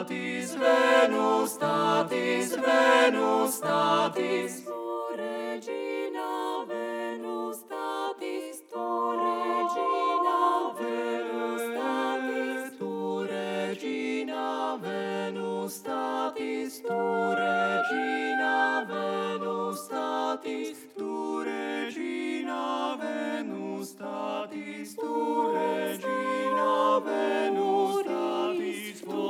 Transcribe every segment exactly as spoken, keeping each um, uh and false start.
statis, Venus statis, Venus statis. Tu regina Venus statis, tu regina Venus statis, Tu regina Venus statis, tu regina Venus statis, tu regina Venus statis, tu regina Venus statis, tu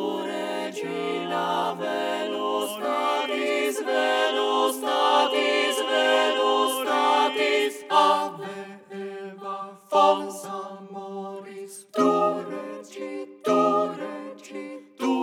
regina Venus statis, Venus statis, Venus statis. Ave Eva, fons amoris, tu regi, tu regi, tu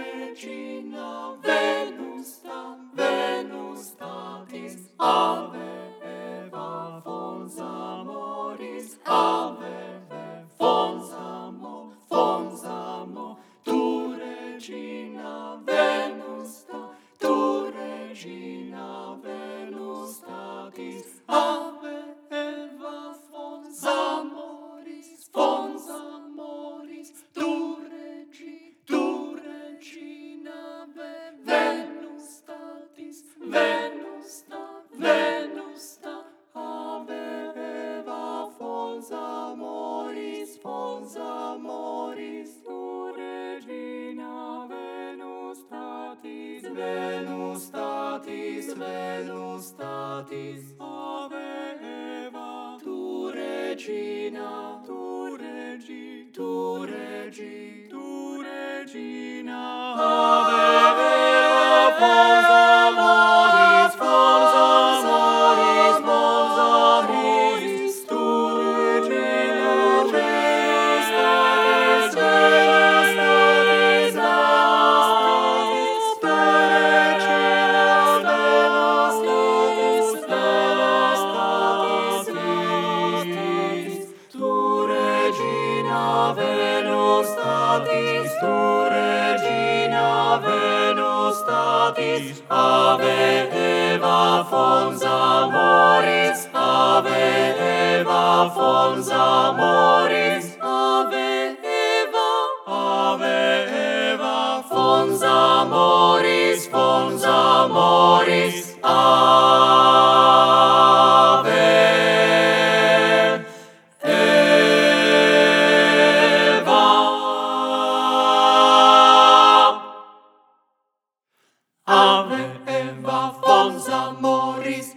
regina Venus sta, Venus statis. Ave Eva, fons amoris, Ave Eva, fons amo, fons amo, tu regina Venus sta, tu regina Venus statis. Ave Eva, fons amoris, fons amoris, tu regi, tu regina Venus statis, Venus sta, Venus sta. Ave Eva, fons amoris, fons amoris, tu regina Venus statis, Venus statis, Venus statis. Ave Eva, tu regina, tu regi, tu regi, tu regina. Ave Eva, fons amoris, fons amoris, fons amoris, tu regina Venus statis, Venus statis, Venus statis, tu regina Venus statis, Venus statis, tu regina Venus statis, tu regina Venus statis. Ave Eva, fons amoris, Ave Eva, fons amoris, Ave Eva, Ave Eva, fons amoris, fons amoris, Ave Eva. Ave Eva, fons amoris,